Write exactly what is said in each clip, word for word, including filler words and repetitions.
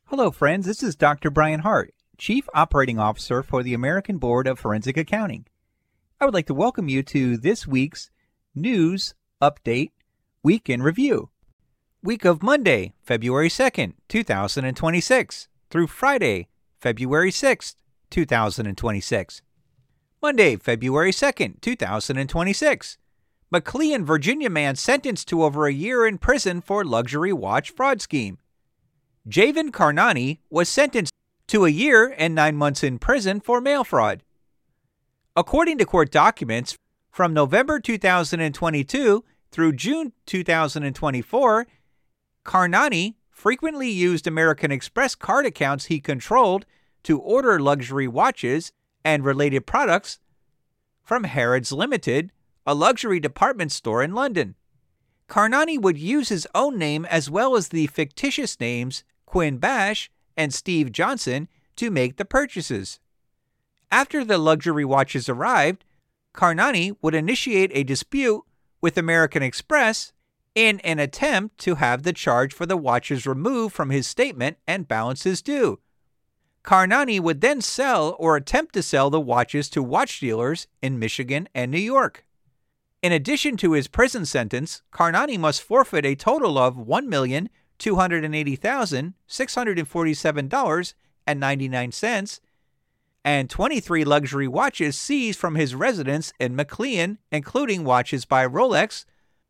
Hello, friends. This is Doctor Brian Hart, Chief Operating Officer for the American Board of Forensic Accounting. I would like to welcome you to this week's News Update Week in Review. Week of Monday, February second, two thousand twenty-six, through Friday, February sixth, two thousand twenty-six. Monday, February second, two thousand twenty-six. McLean, Virginia man sentenced to over a year in prison for luxury watch fraud scheme. Javan Karnani was sentenced to a year and nine months in prison for mail fraud. According to court documents, from November two thousand twenty-two through June two thousand twenty-four, Karnani frequently used American Express card accounts he controlled to order luxury watches and related products from Harrods Limited, a luxury department store in London. Karnani would use his own name as well as the fictitious names Quinn Bash and Steve Johnson to make the purchases. After the luxury watches arrived, Karnani would initiate a dispute with American Express in an attempt to have the charge for the watches removed from his statement and balances due. Karnani would then sell or attempt to sell the watches to watch dealers in Michigan and New York. In addition to his prison sentence, Karnani must forfeit a total of one million two hundred eighty thousand six hundred forty-seven dollars and ninety-nine cents and twenty-three luxury watches seized from his residence in McLean, including watches by Rolex,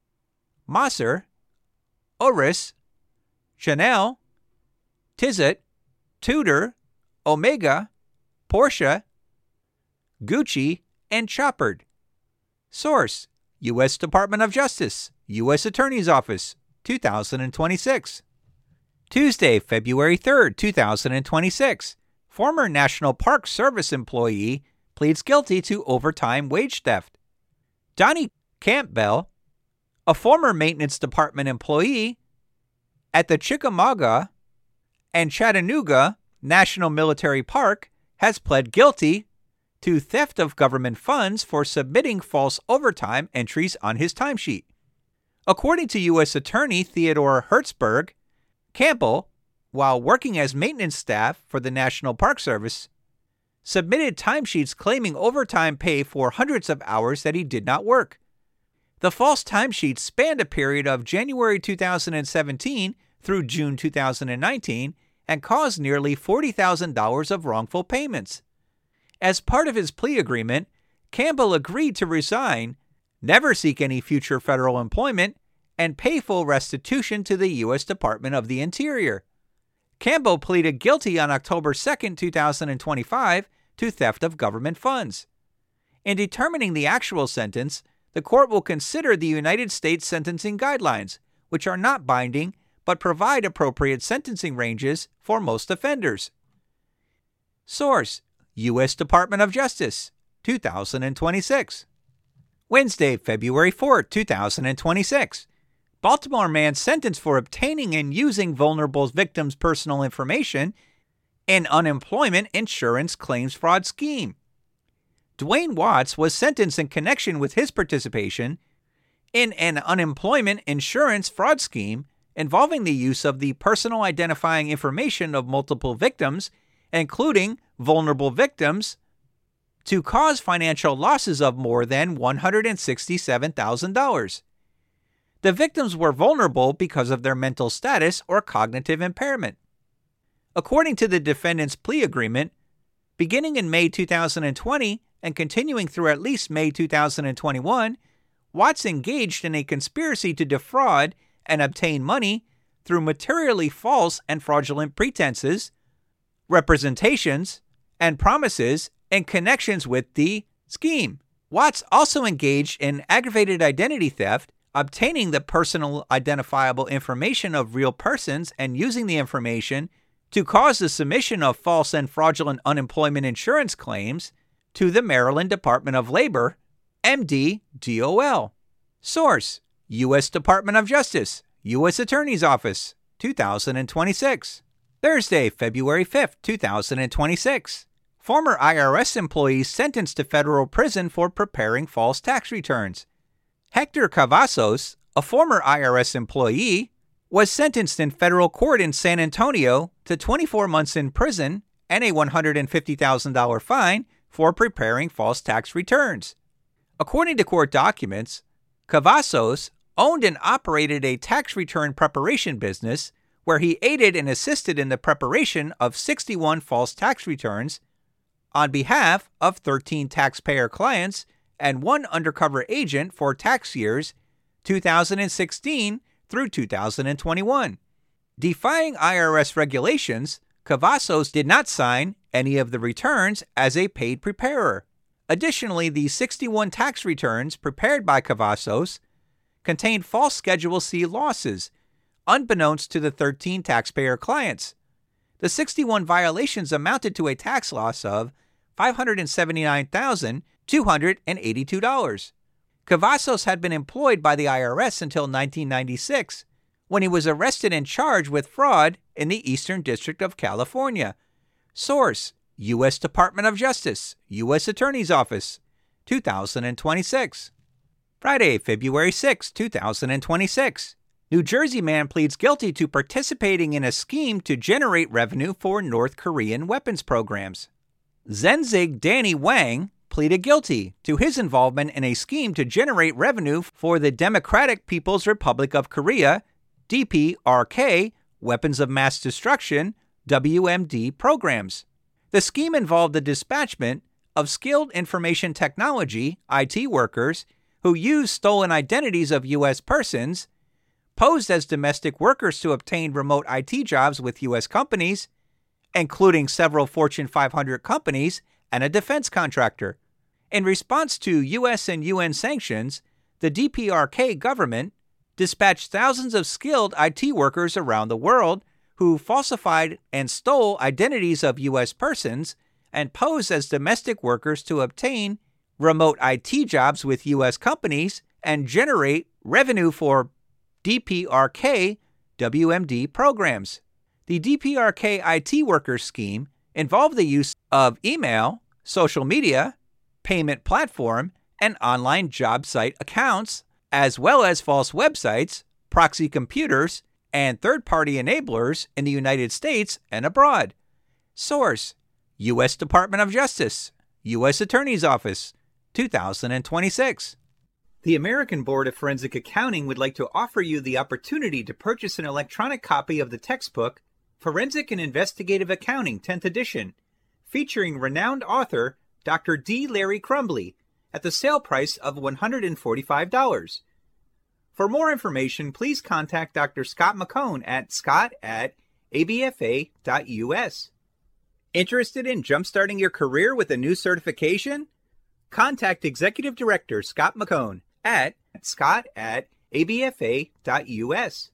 Moser, Oris, Chanel, Tissot, Tudor, Omega, Porsche, Gucci, and Chopard. Source: U S Department of Justice, U S Attorney's Office, two thousand twenty-six. Tuesday, February third, two thousand twenty-six. Former National Park Service employee pleads guilty to overtime wage theft. Donnie Campbell, a former Maintenance Department employee at the Chickamauga and Chattanooga National Military Park, has pled guilty to theft of government funds for submitting false overtime entries on his timesheet. According to U S Attorney Theodore Hertzberg, Campbell, while working as maintenance staff for the National Park Service, submitted timesheets claiming overtime pay for hundreds of hours that he did not work. The false timesheets spanned a period of January two thousand seventeen through June two thousand nineteen and caused nearly forty thousand dollars of wrongful payments. As part of his plea agreement, Campbell agreed to resign, never seek any future federal employment, and pay full restitution to the U S Department of the Interior. Campbell pleaded guilty on October second, two thousand twenty-five to theft of government funds. In determining the actual sentence, the court will consider the United States sentencing guidelines, which are not binding but provide appropriate sentencing ranges for most offenders. Source: U S Department of Justice, two thousand twenty-six. Wednesday, February fourth, two thousand twenty-six. Baltimore man sentenced for obtaining and using vulnerable victims' personal information in unemployment insurance claims fraud scheme. Dwayne Watts was sentenced in connection with his participation in an unemployment insurance fraud scheme involving the use of the personal identifying information of multiple victims, including vulnerable victims, to cause financial losses of more than one hundred sixty-seven thousand dollars. The victims were vulnerable because of their mental status or cognitive impairment. According to the defendant's plea agreement, beginning in May two thousand twenty and continuing through at least May two thousand twenty-one, Watts engaged in a conspiracy to defraud and obtain money through materially false and fraudulent pretenses, representations, and promises in connections with the scheme. Watts also engaged in aggravated identity theft, obtaining the personal identifiable information of real persons and using the information to cause the submission of false and fraudulent unemployment insurance claims to the Maryland Department of Labor, M D D O L. Source: U S Department of Justice, U S Attorney's Office, two thousand twenty-six. Thursday, February fifth, two thousand twenty-six. Former I R S employee sentenced to federal prison for preparing false tax returns. Hector Cavazos, a former I R S employee, was sentenced in federal court in San Antonio to twenty-four months in prison and a one hundred fifty thousand dollars fine for preparing false tax returns. According to court documents, Cavazos owned and operated a tax return preparation business where he aided and assisted in the preparation of sixty-one false tax returns on behalf of thirteen taxpayer clients and one undercover agent for tax years two thousand sixteen through two thousand twenty-one. Defying I R S regulations, Cavazos did not sign any of the returns as a paid preparer. Additionally, the sixty-one tax returns prepared by Cavazos contained false Schedule C losses, unbeknownst to the thirteen taxpayer clients. The sixty-one violations amounted to a tax loss of five hundred seventy-nine thousand two hundred eighty-two dollars. Cavazos had been employed by the I R S until nineteen ninety-six, when he was arrested and charged with fraud in the Eastern District of California. Source: U S Department of Justice, U S Attorney's Office, two thousand twenty-six. Friday, February sixth, two thousand twenty-six. New Jersey man pleads guilty to participating in a scheme to generate revenue for North Korean weapons programs. Zenzig Danny Wang pleaded guilty to his involvement in a scheme to generate revenue for the Democratic People's Republic of Korea, D P R K, Weapons of Mass Destruction, W M D programs. The scheme involved the dispatchment of skilled information technology, I T workers, who used stolen identities of U S persons, posed as domestic workers to obtain remote I T jobs with U S companies, including several Fortune five hundred companies and a defense contractor. In response to U S and U N sanctions, the D P R K government dispatched thousands of skilled I T workers around the world who falsified and stole identities of U S persons and posed as domestic workers to obtain remote I T jobs with U S companies and generate revenue for D P R K W M D programs. The D P R K I T workers scheme involved the use of email, social media, payment platform, and online job site accounts, as well as false websites, proxy computers, and third-party enablers in the United States and abroad. Source: U S Department of Justice, U S Attorney's Office, two thousand twenty-six. The American Board of Forensic Accounting would like to offer you the opportunity to purchase an electronic copy of the textbook Forensic and Investigative Accounting, tenth edition, featuring renowned author Doctor D. Larry Crumbly, at the sale price of one hundred forty-five dollars. For more information, please contact Doctor Scott McCone at scott at a b f a dot u s. Interested in jumpstarting your career with a new certification? Contact Executive Director Scott McCone at scott at a b f a dot u s.